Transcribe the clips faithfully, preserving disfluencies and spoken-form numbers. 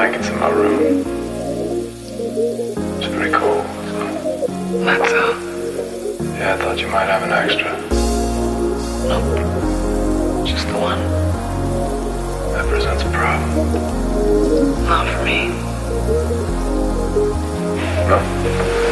blankets in my room. It's pretty cold. That's all. Yeah, I thought you might have an extra. Nope. Just the one. That presents a problem. Not for me. No?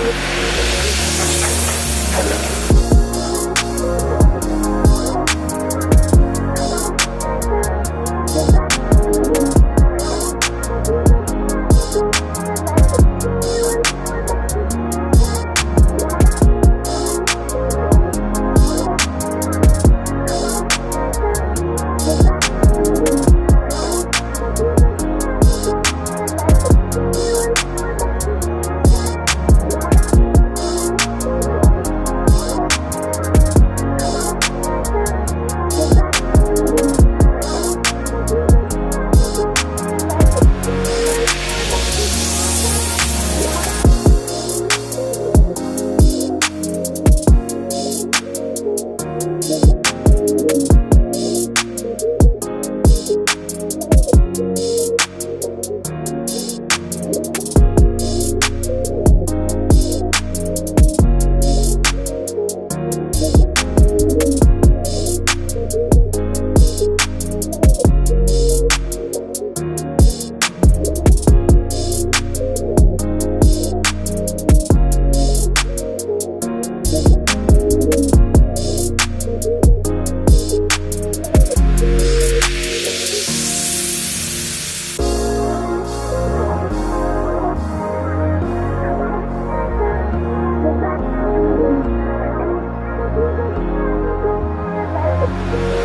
Thank you.